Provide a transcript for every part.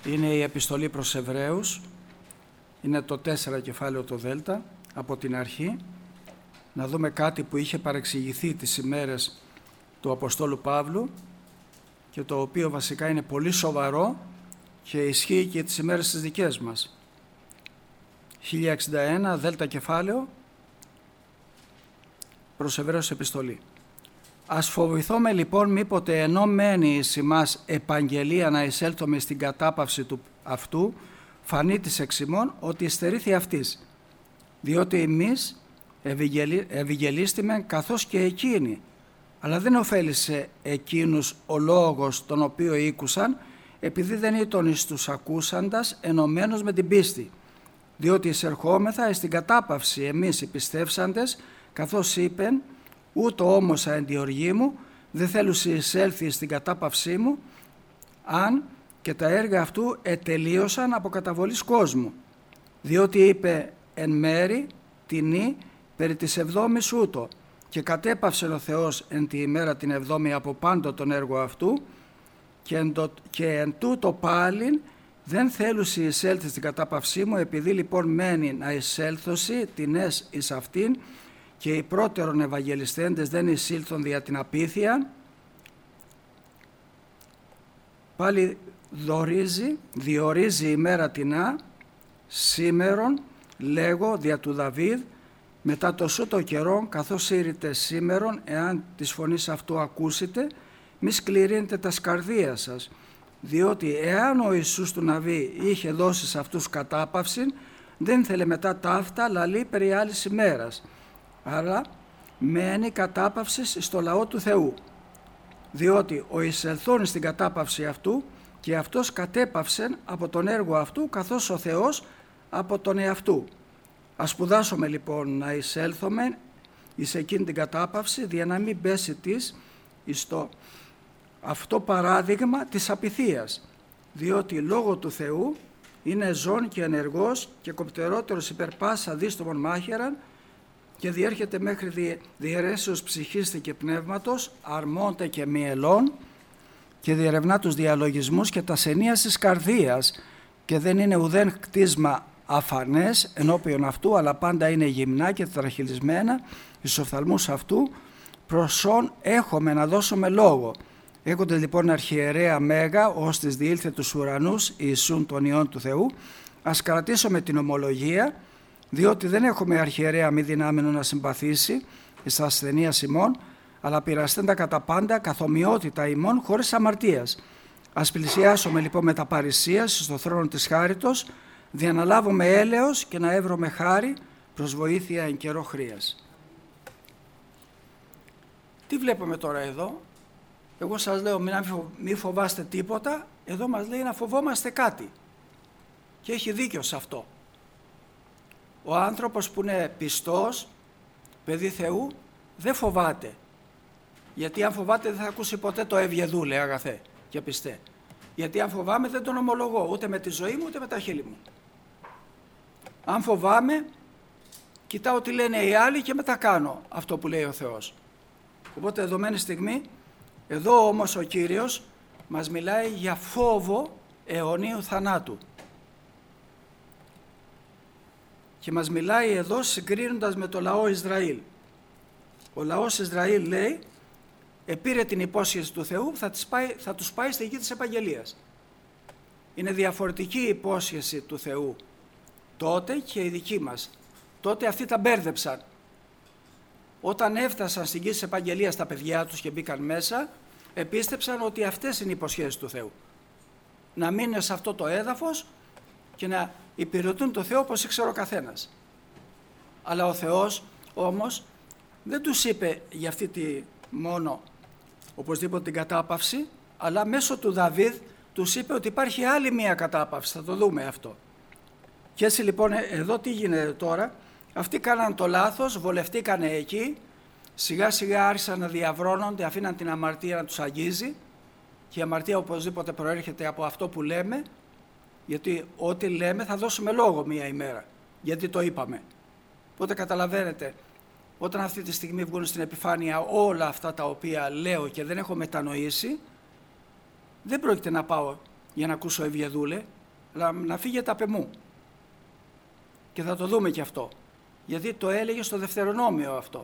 Είναι η επιστολή προς Εβραίους, είναι το 4 κεφάλαιο το Δέλτα, από την αρχή. Να δούμε κάτι που είχε παρεξηγηθεί τις ημέρες του Αποστόλου Παύλου και το οποίο βασικά είναι πολύ σοβαρό και ισχύει και τις ημέρες τις δικές μας. 1061, Δέλτα κεφάλαιο, προς Εβραίους επιστολή. Ας φοβηθούμε λοιπόν μήποτε ενώ μένει εις ημάς επαγγελία να εισέλθουμε στην κατάπαυση του αυτού, φανεί της εξ ημών ότι εστερήθη αυτής, διότι εμείς ευηγελίστημεν καθώς και εκείνοι, αλλά δεν ωφέλισε εκείνους ο λόγος τον οποίο ήκουσαν, επειδή δεν ήταν εις τους ακούσαντας ενωμένος με την πίστη, διότι εισερχόμεθα εις την κατάπαυση εμείς οι πιστεύσαντες, καθώς είπεν, ούτω όμως εν τη οργή μου, δεν θέλουσι εισέλθει στην κατάπαυσή μου, αν και τα έργα αυτού ετελείωσαν από καταβολής κόσμου, διότι είπε εν μέρη τινή περί της εβδόμης ούτω, και κατέπαυσε ο Θεός εν τη ημέρα την εβδόμη από πάντο τον έργο αυτού, και εν τούτο πάλιν δεν θέλουσι εισέλθει στην κατάπαυσή μου, επειδή λοιπόν μένει να εισέλθωσι την ες εις αυτήν, και οι πρώτερον ευαγγελιστέντες δεν εισήλθον δια την απίθεια. Πάλι διορίζει ημέρα τινά, σήμερον λέγω δια του Δαβίδ, μετά το σούτο καιρόν καθώς ήρυτε σήμερον, εάν της φωνής αυτού ακούσετε, μη σκληρύνετε τα σκαρδία σας, διότι εάν ο Ιησούς του Ναβί είχε δώσει σε αυτούς κατάπαυση, δεν θέλε μετά ταύτα λαλεί περί άλλης ημέρας, άρα μένει κατάπαυση στο λαό του Θεού, διότι ο εισελθών στην κατάπαυση αυτού και αυτός κατέπαυσεν από τον έργο αυτού, καθώς ο Θεός από τον εαυτού. Ας σπουδάσουμε λοιπόν να εισέλθουμε εις εκείνη την κατάπαυση, για να μην πέσει της εις το αυτό παράδειγμα της απειθίας, διότι λόγω του Θεού είναι ζών και ενεργός και κοπτερότερος υπερ πάσα δίστομον μάχαιραν, και διέρχεται μέχρι διαιρέσεως ψυχής και πνεύματος, αρμόνται και μυελών, και διερευνά τους διαλογισμούς και τα σενίας της καρδίας, και δεν είναι ουδέν κτίσμα αφανές ενώπιον αυτού, αλλά πάντα είναι γυμνά και τετραχυλισμένα εις οφθαλμούς αυτού, προσόν έχουμε να δώσουμε λόγο. Έχονται λοιπόν αρχιερέα Μέγα, ως της διήλθε τους ουρανούς Ιησούν των Υιών του Θεού. Ας κρατήσουμε την ομολογία, διότι δεν έχουμε αρχιερέα μη δυνάμενο να συμπαθήσει εις τα ασθενεία ημών, αλλά πειραστέντα κατά πάντα καθομοιότητα ημών χωρίς αμαρτίας. Ας πλησιάσουμε λοιπόν με τα παρησίας στο θρόνο της χάριτος, δια να λάβουμε έλεος και να εύρωμε χάρη προς βοήθεια εν καιρό χρείας. Τι βλέπουμε τώρα εδώ? Εγώ σας λέω μη φοβάστε τίποτα, εδώ μας λέει να φοβόμαστε κάτι. Και έχει δίκιο σε αυτό. Ο άνθρωπος που είναι πιστός, παιδί Θεού, δεν φοβάται. Γιατί αν φοβάται δεν θα ακούσει ποτέ το ευγεδούλε αγαθέ και πιστέ. Γιατί αν φοβάμαι δεν τον ομολογώ ούτε με τη ζωή μου ούτε με τα χείλη μου. Αν φοβάμαι, κοιτάω τι λένε οι άλλοι και μετά κάνω αυτό που λέει ο Θεός. Οπότε δεδομένη στιγμή, εδώ όμως ο Κύριος μας μιλάει για φόβο αιωνίου θανάτου. Και μας μιλάει εδώ συγκρίνοντας με το λαό Ισραήλ. Ο λαός Ισραήλ λέει, επήρε την υπόσχεση του Θεού, θα τους πάει στη γη της επαγγελίας. Είναι διαφορετική η υπόσχεση του Θεού τότε και η δική μας. Τότε αυτοί τα μπέρδεψαν. Όταν έφτασαν στην γη της επαγγελίας τα παιδιά τους και μπήκαν μέσα, επίστεψαν ότι αυτές είναι οι υποσχέσεις του Θεού. Να μείνουν σε αυτό το έδαφος και να υπηρετούν το Θεό όπως ήξερε ο καθένας. Αλλά ο Θεός όμως δεν τους είπε για αυτή τη μόνο οπωσδήποτε την κατάπαυση, αλλά μέσω του Δαβίδ τους είπε ότι υπάρχει άλλη μία κατάπαυση, θα το δούμε αυτό. Και έτσι λοιπόν εδώ τι γίνεται τώρα? Αυτοί κάναν το λάθος, βολευτήκανε εκεί, σιγά σιγά άρχισαν να διαβρώνονται, αφήναν την αμαρτία να τους αγγίζει, και η αμαρτία οπωσδήποτε προέρχεται από αυτό που λέμε, γιατί ό,τι λέμε θα δώσουμε λόγο μία ημέρα, γιατί το είπαμε. Οπότε καταλαβαίνετε, όταν αυτή τη στιγμή βγουν στην επιφάνεια όλα αυτά τα οποία λέω και δεν έχω μετανοήσει, δεν πρόκειται να πάω για να ακούσω ευγεδούλε, να φύγετε απ' εμού. Και θα το δούμε και αυτό, γιατί το έλεγε στο Δευτερονόμιο αυτό.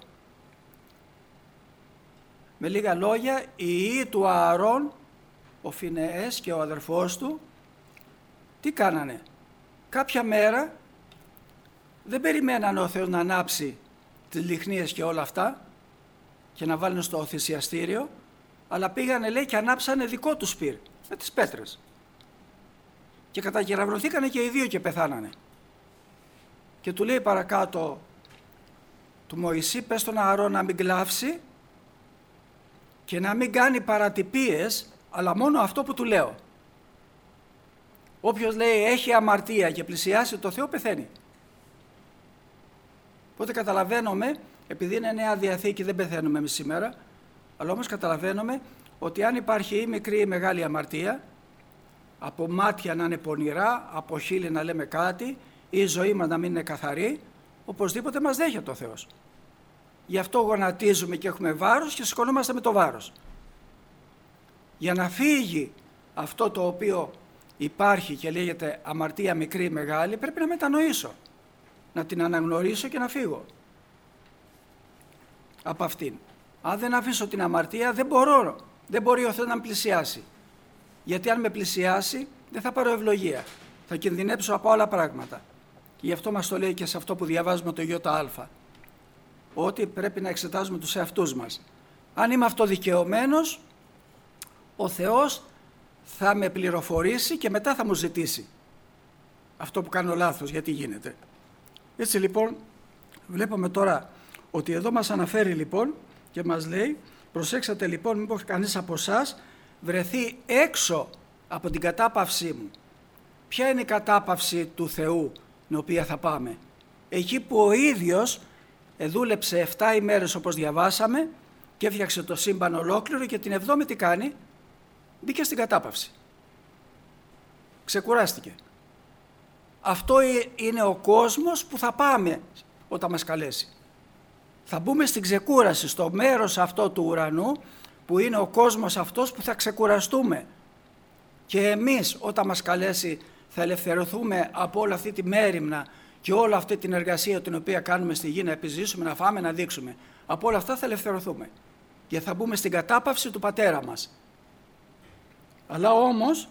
Με λίγα λόγια, οι υιοί του Ααρών, ο Φινεές και ο αδερφός του, τι κάνανε? Κάποια μέρα δεν περιμένανε ο Θεός να ανάψει τις λιχνίες και όλα αυτά και να βάλουν στο θυσιαστήριο, αλλά πήγανε, λέει, και ανάψανε δικό του πυρ με τις πέτρες. Και κατακεραυρωθήκανε και οι δύο και πεθάνανε. Και του λέει παρακάτω του Μωυσή, πες στον Ααρών να μην κλάψει και να μην κάνει παρατυπίες, αλλά μόνο αυτό που του λέω. Όποιος, λέει, έχει αμαρτία και πλησιάσει το Θεό, πεθαίνει. Οπότε καταλαβαίνουμε, επειδή είναι Νέα Διαθήκη δεν πεθαίνουμε εμείς σήμερα, αλλά όμως καταλαβαίνουμε ότι αν υπάρχει ή μικρή ή μεγάλη αμαρτία, από μάτια να είναι πονηρά, από χείλη να λέμε κάτι, ή η ζωή μας να μην είναι καθαρή, οπωσδήποτε μας δέχεται ο Θεός. Γι' αυτό γονατίζουμε και έχουμε βάρος και σηκωνόμαστε με το βάρος. Για να φύγει αυτό το οποίο υπάρχει και λέγεται αμαρτία μικρή ή μεγάλη, πρέπει να μετανοήσω, να την αναγνωρίσω και να φύγω από αυτήν. Αν δεν αφήσω την αμαρτία, δεν μπορεί ο Θεός να με πλησιάσει. Γιατί αν με πλησιάσει δεν θα πάρω ευλογία, θα κινδυνέψω από άλλα πράγματα. Και γι' αυτό μας το λέει και σε αυτό που διαβάζουμε το ΙΑ, ότι πρέπει να εξετάζουμε τους εαυτούς μας. Αν είμαι αυτοδικαιωμένος, ο Θεός θα με πληροφορήσει και μετά θα μου ζητήσει αυτό που κάνω λάθος, γιατί γίνεται. Έτσι λοιπόν βλέπουμε τώρα ότι εδώ μας αναφέρει λοιπόν και μας λέει, προσέξατε λοιπόν μήπως κανείς από εσάς βρεθεί έξω από την κατάπαυσή μου. Ποια είναι η κατάπαυση του Θεού την οποία θα πάμε? Εκεί που ο ίδιος δούλεψε 7 ημέρες όπως διαβάσαμε και έφτιαξε το σύμπαν ολόκληρο και την 7η τι κάνει? Μπήκε στην κατάπαυση. Ξεκουράστηκε. Αυτό είναι ο κόσμος που θα πάμε όταν μας καλέσει. Θα μπούμε στην ξεκούραση, στο μέρος αυτό του ουρανού που είναι ο κόσμος αυτός που θα ξεκουραστούμε. Και εμείς όταν μας καλέσει θα ελευθερωθούμε από όλη αυτή τη μέριμνα και όλη αυτή την εργασία την οποία κάνουμε στη γη, να επιζήσουμε, να φάμε, να δείξουμε. Από όλα αυτά θα ελευθερωθούμε και θα μπούμε στην κατάπαυση του Πατέρα μας. Αλλά όμως,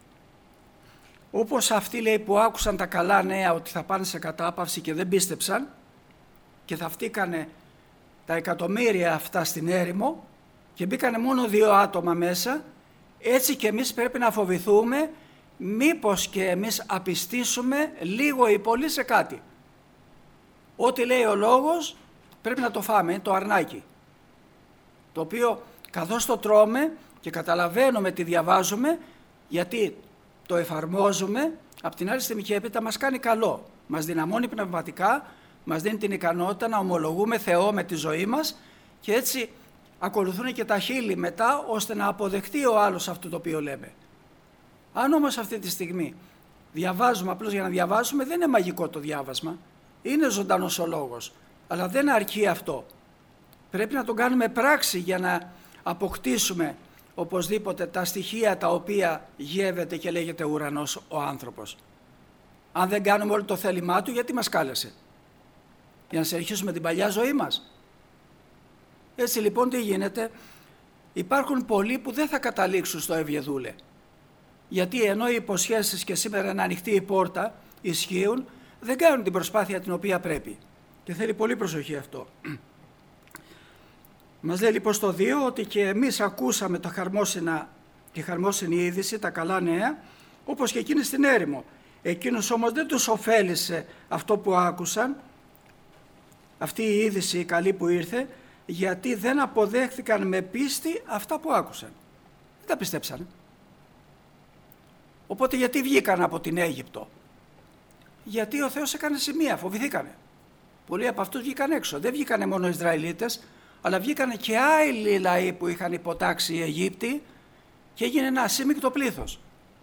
όπως αυτοί, λέει, που άκουσαν τα καλά νέα ότι θα πάνε σε κατάπαυση και δεν πίστεψαν και θα φτύκανε τα εκατομμύρια αυτά στην έρημο και μπήκανε μόνο 2 άτομα μέσα, έτσι και εμείς πρέπει να φοβηθούμε μήπως και εμείς απιστήσουμε λίγο ή πολύ σε κάτι. Ό,τι λέει ο λόγος πρέπει να το φάμε, είναι το αρνάκι, το οποίο καθώς το τρώμε και καταλαβαίνουμε τι διαβάζουμε, γιατί το εφαρμόζουμε, απ' την άλλη στιγμή και έπειτα μας κάνει καλό, μας δυναμώνει πνευματικά, μας δίνει την ικανότητα να ομολογούμε Θεό με τη ζωή μας και έτσι ακολουθούν και τα χείλη μετά ώστε να αποδεχτεί ο άλλος αυτό το οποίο λέμε. Αν όμως αυτή τη στιγμή διαβάζουμε απλώς για να διαβάσουμε, δεν είναι μαγικό το διάβασμα, είναι ζωντανός ο λόγος, αλλά δεν αρκεί αυτό. Πρέπει να τον κάνουμε πράξη για να αποκτήσουμε οπωσδήποτε τα στοιχεία τα οποία γεύεται και λέγεται ουρανός ο άνθρωπος. Αν δεν κάνουμε όλο το θέλημά του, γιατί μας κάλεσε? Για να συνεχίσουμε την παλιά ζωή μας? Έτσι λοιπόν τι γίνεται? Υπάρχουν πολλοί που δεν θα καταλήξουν στο Ευγεδούλε. Γιατί ενώ οι υποσχέσεις και σήμερα είναι ανοιχτή η πόρτα, ισχύουν, δεν κάνουν την προσπάθεια την οποία πρέπει. Και θέλει πολύ προσοχή αυτό. Μας λέει λοιπόν στο 2 ότι και εμείς ακούσαμε τη χαρμόσυνη είδηση, τα καλά νέα, όπως και εκείνοι στην έρημο. Εκείνους όμως δεν τους ωφέλησε αυτό που άκουσαν, αυτή η είδηση η καλή που ήρθε, γιατί δεν αποδέχθηκαν με πίστη αυτά που άκουσαν. Δεν τα πιστέψανε. Οπότε γιατί βγήκαν από την Αίγυπτο? Γιατί ο Θεός έκανε σημεία, φοβηθήκανε. Πολλοί από αυτούς βγήκαν έξω. Δεν βγήκανε μόνο οι Ισραηλίτες, αλλά βγήκανε και άλλοι λαοί που είχαν υποτάξει οι Αιγύπτιοι και έγινε ένα ασύμικτο πλήθος.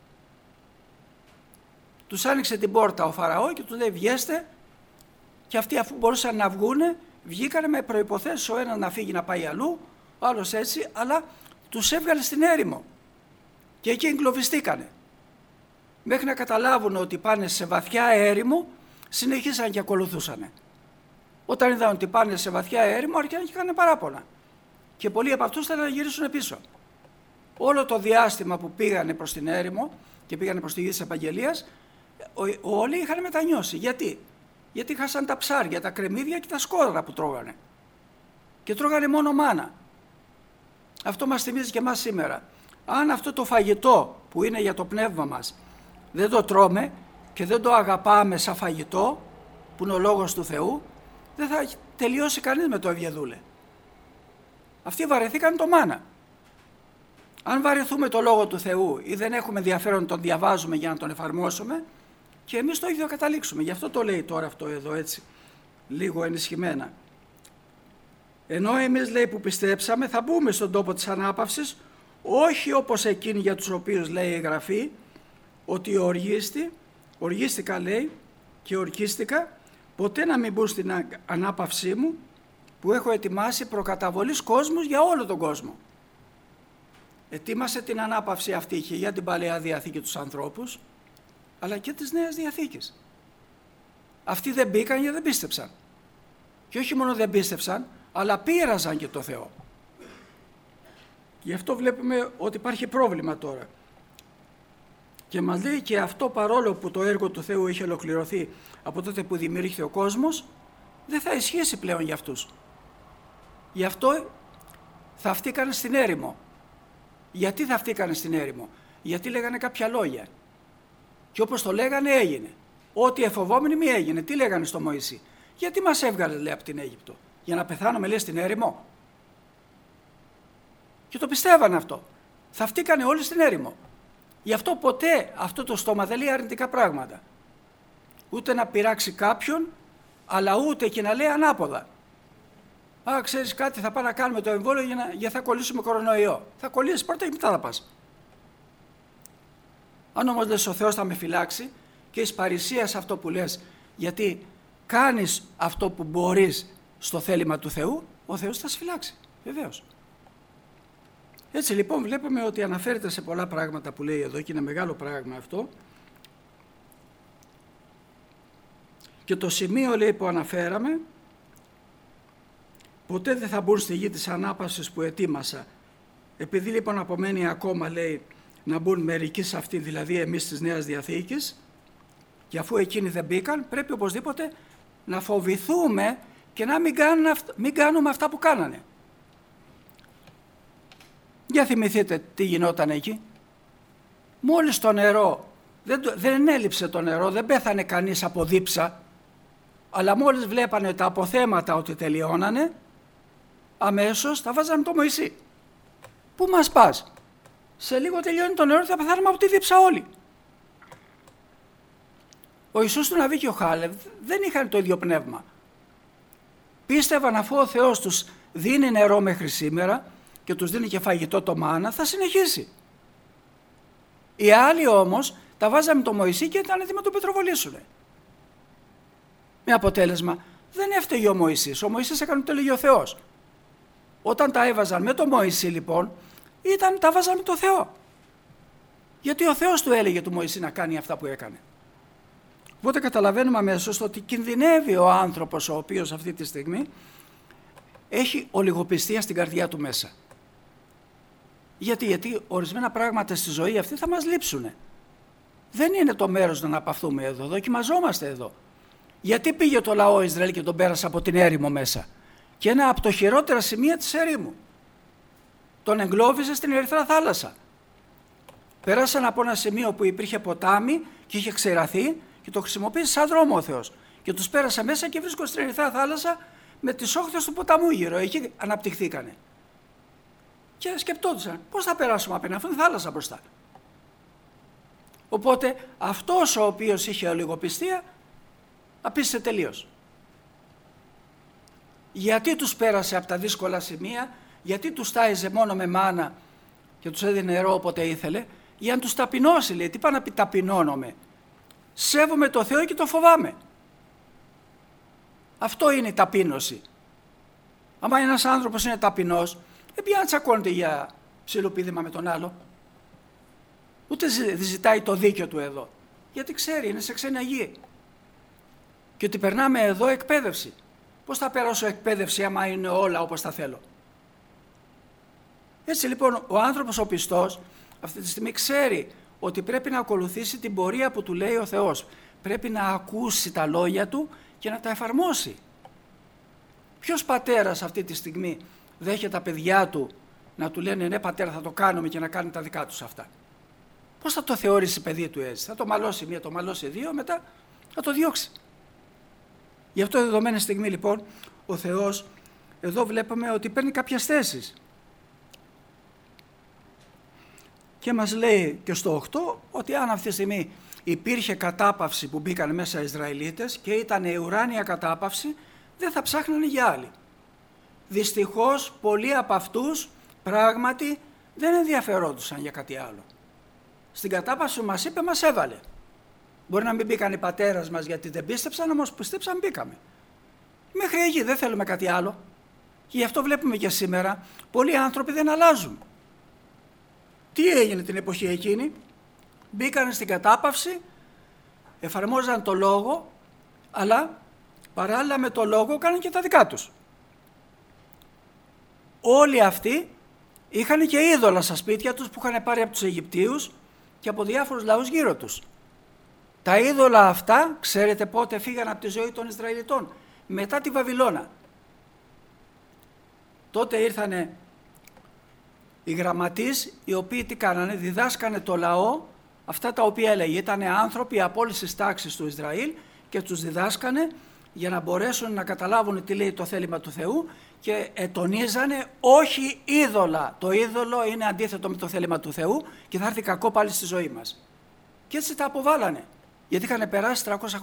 Τους άνοιξε την πόρτα ο Φαραώ και τους λέει βγέστε, και αυτοί αφού μπορούσαν να βγούνε, βγήκανε με προϋποθέσεις, ο ένας να φύγει να πάει αλλού, ο άλλος έτσι, αλλά τους έβγαλε στην έρημο και εκεί εγκλωβιστήκανε. μέχρι να καταλάβουν ότι πάνε σε βαθιά έρημο, συνεχίσαν και ακολουθούσαν. Όταν είδαν ότι πάνε σε βαθιά έρημο, άρχισαν και κάνουν παράπονα. Και πολλοί από αυτούς θέλουν να γυρίσουν πίσω. Όλο το διάστημα που πήγανε προς την έρημο και πήγανε προς τη γη της Επαγγελίας, όλοι είχαν μετανιώσει. Γιατί? Γιατί χάσαν τα ψάρια, τα κρεμμύδια και τα σκόδρα που τρώγανε. Και τρώγανε μόνο μάνα. Αυτό μας θυμίζει και εμάς σήμερα. Αν αυτό το φαγητό που είναι για το πνεύμα μας δεν το τρώμε και δεν το αγαπάμε σαν φαγητό, που είναι ο Λόγος του Θεού, δεν θα τελειώσει κανείς με το ευγεδούλε. Αυτοί βαρεθήκαν το μάνα. Αν βαρεθούμε το Λόγο του Θεού ή δεν έχουμε ενδιαφέρον να τον διαβάζουμε για να τον εφαρμόσουμε, και εμείς το ίδιο καταλήξουμε. Γι' αυτό το λέει τώρα αυτό εδώ έτσι, λίγο ενισχυμένα. Ενώ εμείς, λέει, που πιστέψαμε θα μπούμε στον τόπο της ανάπαυσης, όχι όπως εκείνοι για τους οποίους λέει η Γραφή, ότι οργίστηκα λέει και ορκίστηκα, ποτέ να μην μπουν στην ανάπαυσή μου που έχω ετοιμάσει προκαταβολής κόσμους για όλο τον κόσμο. Ετοίμασε την ανάπαυση αυτή και για την Παλαιά Διαθήκη τους ανθρώπους, αλλά και της Νέας Διαθήκης. Αυτοί δεν μπήκαν γιατί δεν πίστεψαν. Και όχι μόνο δεν πίστεψαν, αλλά πείραζαν και το Θεό. Γι' αυτό βλέπουμε ότι υπάρχει πρόβλημα τώρα. Και μας λέει και αυτό, παρόλο που το έργο του Θεού είχε ολοκληρωθεί από τότε που δημιουργήθηκε ο κόσμος, δεν θα ισχύσει πλέον για αυτούς. Γι' αυτό θα φτύκανε στην έρημο. Γιατί θα φτύκανε στην έρημο? Γιατί λέγανε κάποια λόγια. Και όπως το λέγανε έγινε. Ό,τι εφοβόμενοι μη έγινε. Τι λέγανε στο Μωυσή? Γιατί μας έβγαλε, λέει, από την Αίγυπτο? Για να πεθάνουμε, λέει, στην έρημο? Και το πιστεύανε αυτό. Θα φτύκανε όλοι στην έρημο. Γι' αυτό ποτέ αυτό το στόμα δεν λέει αρνητικά πράγματα. Ούτε να πειράξει κάποιον, αλλά ούτε και να λέει ανάποδα. Α, ξέρεις κάτι, θα πάμε να κάνουμε το εμβόλιο για θα κολλήσουμε κορονοϊό. Θα κολλήσεις πρώτα και μετά θα πας. Αν όμως λες ο Θεός θα με φυλάξει και εις παρησίας αυτό που λες, γιατί κάνεις αυτό που μπορείς στο θέλημα του Θεού, ο Θεός θα σε φυλάξει, βεβαίως. Έτσι λοιπόν βλέπουμε ότι αναφέρεται σε πολλά πράγματα που λέει εδώ και είναι μεγάλο πράγμα αυτό. Και το σημείο, λέει, που αναφέραμε, ποτέ δεν θα μπουν στη γη της ανάπαυσης που ετοίμασα. Επειδή λοιπόν απομένει ακόμα, λέει, να μπουν μερικοί σε αυτή, δηλαδή εμείς της Νέας Διαθήκης, και αφού εκείνοι δεν μπήκαν, πρέπει οπωσδήποτε να φοβηθούμε και να μην κάνουμε αυτά που κάνανε. Για θυμηθείτε τι γινόταν εκεί. Μόλις το νερό, δεν έλειψε το νερό, δεν πέθανε κανείς από δίψα, αλλά μόλις βλέπανε τα αποθέματα ότι τελειώνανε, αμέσως τα βάζανε το Μωυσή. Πού μας πας? Σε λίγο τελειώνει το νερό και θα πεθάνουμε από τη δίψα όλοι. Ο Ιησούς του Ναβί και ο Χάλευ δεν είχαν το ίδιο πνεύμα. Πίστευαν αφού ο Θεός τους δίνει νερό μέχρι σήμερα και τους δίνει και φαγητό το μάνα, θα συνεχίσει. Οι άλλοι όμως τα βάζαμε το Μωυσή και ήταν έτοιμοι να το πετροβολήσουν. Με αποτέλεσμα δεν έφταιγε ο Μωυσής. Ο Μωυσής έκανε το έλεγε ο Θεός. Όταν τα έβαζαν με το Μωυσή λοιπόν, τα βάζαν με το Θεό. Γιατί ο Θεός του έλεγε του Μωυσή να κάνει αυτά που έκανε. Οπότε καταλαβαίνουμε αμέσως ότι κινδυνεύει ο άνθρωπος ο οποίος αυτή τη στιγμή έχει ολιγοπιστία στην καρδιά του μέσα. Γιατί ορισμένα πράγματα στη ζωή αυτή θα μας λείψουν. Δεν είναι το μέρος να αναπαυθούμε εδώ, δοκιμαζόμαστε εδώ. Γιατί πήγε το λαό Ισραήλ και τον πέρασε από την έρημο μέσα? Και ένα από τα χειρότερα σημεία της έρημου. Τον εγκλώβιζε στην Ερυθρά θάλασσα. Πέρασαν από ένα σημείο που υπήρχε ποτάμι και είχε ξεραθεί και το χρησιμοποίησε σαν δρόμο ο Θεός. Και τους πέρασε μέσα και βρίσκονται στην Ερυθρά θάλασσα με τις όχθες του ποταμού γύρω. Εκεί αναπτυχθήκανε. Και σκεπτόντουσαν πώς θα περάσουμε απέναντι, αφού είναι θάλασσα μπροστά. Οπότε αυτός ο οποίος είχε ολιγοπιστία απίστευε τελείως. Γιατί τους πέρασε από τα δύσκολα σημεία, γιατί τους τάιζε μόνο με μάνα και τους έδινε νερό όποτε ήθελε? Για να τους ταπεινώσει, λέει. Τι πάει να πει ταπεινώνομαι? Σέβομαι το Θεό και το φοβάμαι. Αυτό είναι η ταπείνωση. Άμα ένας άνθρωπος είναι ταπεινός, δεν πια να τσακώνεται για ψιλοπίδημα με τον άλλο. Ούτε δεν ζητάει το δίκιο του εδώ. Γιατί ξέρει, είναι σε ξένη γη. Και ότι περνάμε εδώ εκπαίδευση. Πώς θα περάσω εκπαίδευση άμα είναι όλα όπως τα θέλω? Έτσι λοιπόν ο άνθρωπος ο πιστός αυτή τη στιγμή ξέρει ότι πρέπει να ακολουθήσει την πορεία που του λέει ο Θεός. Πρέπει να ακούσει τα λόγια του και να τα εφαρμόσει. Ποιος πατέρας αυτή τη στιγμή δέχεται τα παιδιά του να του λένε ναι πατέρα θα το κάνουμε και να κάνει τα δικά τους αυτά? Πώς θα το θεωρήσει παιδί του έτσι? Θα το μαλώσει μία, το μαλώσει δύο, μετά θα το διώξει. Γι' αυτό δεδομένη στιγμή λοιπόν ο Θεός εδώ βλέπουμε ότι παίρνει κάποιες θέσεις. Και μας λέει και στο 8 ότι αν αυτή τη στιγμή υπήρχε κατάπαυση που μπήκαν μέσα οι Ισραηλίτες και ήταν η ουράνια κατάπαυση, δεν θα ψάχνανε για άλλη. Δυστυχώς πολλοί από αυτούς πράγματι δεν ενδιαφερόντουσαν για κάτι άλλο. Στην κατάπαυση που μας είπε μας έβαλε. Μπορεί να μην μπήκαν οι πατέρας μας γιατί δεν πίστεψαν, όμως πίστεψαν μπήκαμε. Μέχρι εκεί δεν θέλουμε κάτι άλλο. Και γι' αυτό βλέπουμε και σήμερα πολλοί άνθρωποι δεν αλλάζουν. Τι έγινε την εποχή εκείνη? Μπήκαν στην κατάπαυση, εφαρμόζαν το λόγο, αλλά παράλληλα με το λόγο κάναν και τα δικά τους. Όλοι αυτοί είχαν και είδωλα στα σπίτια τους που είχαν πάρει από τους Αιγυπτίους και από διάφορους λαούς γύρω τους. Τα είδωλα αυτά, ξέρετε πότε φύγαν από τη ζωή των Ισραηλιτών? Μετά τη Βαβυλώνα. Τότε ήρθανε οι γραμματείς, οι οποίοι τι κάνανε? Διδάσκανε το λαό αυτά τα οποία έλεγε. Ήτανε άνθρωποι από όλες τις τάξεις του Ισραήλ και τους διδάσκανε για να μπορέσουν να καταλάβουν τι λέει το θέλημα του Θεού και τονίζανε όχι είδωλα. Το είδωλο είναι αντίθετο με το θέλημα του Θεού και θα έρθει κακό πάλι στη ζωή μας. Και έτσι τα αποβάλανε. Γιατί είχαν περάσει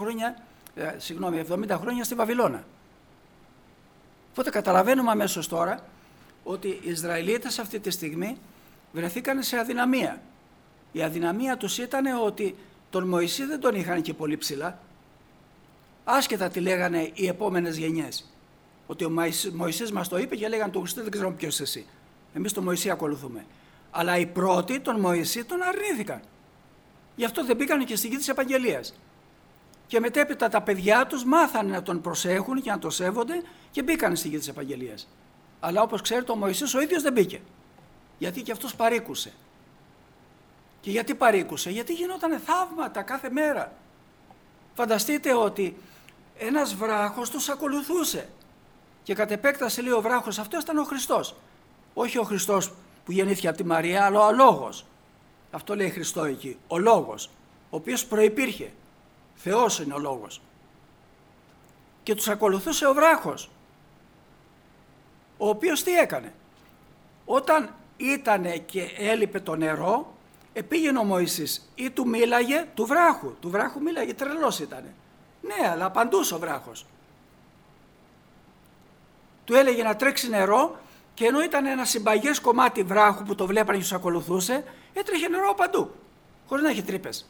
70 χρόνια στη Βαβυλώνα. Οπότε καταλαβαίνουμε αμέσως τώρα ότι οι Ισραηλίτες αυτή τη στιγμή βρεθήκαν σε αδυναμία. Η αδυναμία τους ήταν ότι τον Μωυσή δεν τον είχαν και πολύ ψηλά. Άσχετα τι λέγανε οι επόμενες γενιές. Ότι ο Μωυσής μας το είπε και λέγανε του Χριστού δεν ξέρουμε ποιος εσύ. Εμείς τον Μωυσή ακολουθούμε. Αλλά οι πρώτοι τον Μωυσή τον αρνήθηκαν. Γι' αυτό δεν μπήκαν και στη γη της Επαγγελίας. Και μετέπειτα τα παιδιά τους μάθανε να τον προσέχουν και να τον σέβονται και μπήκαν στη γη της Επαγγελίας. Αλλά όπως ξέρετε ο Μωυσής ο ίδιος δεν μπήκε. Γιατί και αυτός παρήκουσε. Και γιατί παρήκουσε? Γιατί γινόταν θαύματα κάθε μέρα. Φανταστείτε ότι ένας βράχος τους ακολουθούσε. Και κατ' επέκταση λέει ο βράχος αυτός ήταν ο Χριστός. Όχι ο Χριστός που γεννήθηκε από τη Μαρία, αλλά ο Λόγος. Αυτό λέει Χριστό εκεί. Ο Λόγος, ο οποίος προϋπήρχε. Θεός είναι ο Λόγος. Και τους ακολουθούσε ο βράχος. Ο οποίος τι έκανε? Όταν ήτανε και έλειπε το νερό, πήγαινε ο Μωυσής ή του μίλαγε του βράχου μίλαγε, τρελός ήτανε. Ναι, αλλά απαντούσε ο βράχος. Του έλεγε να τρέξει νερό και ενώ ήταν ένα συμπαγές κομμάτι βράχου που το βλέπανε και τους ακολουθούσε, έτρεχε νερό παντού, χωρίς να έχει τρύπες.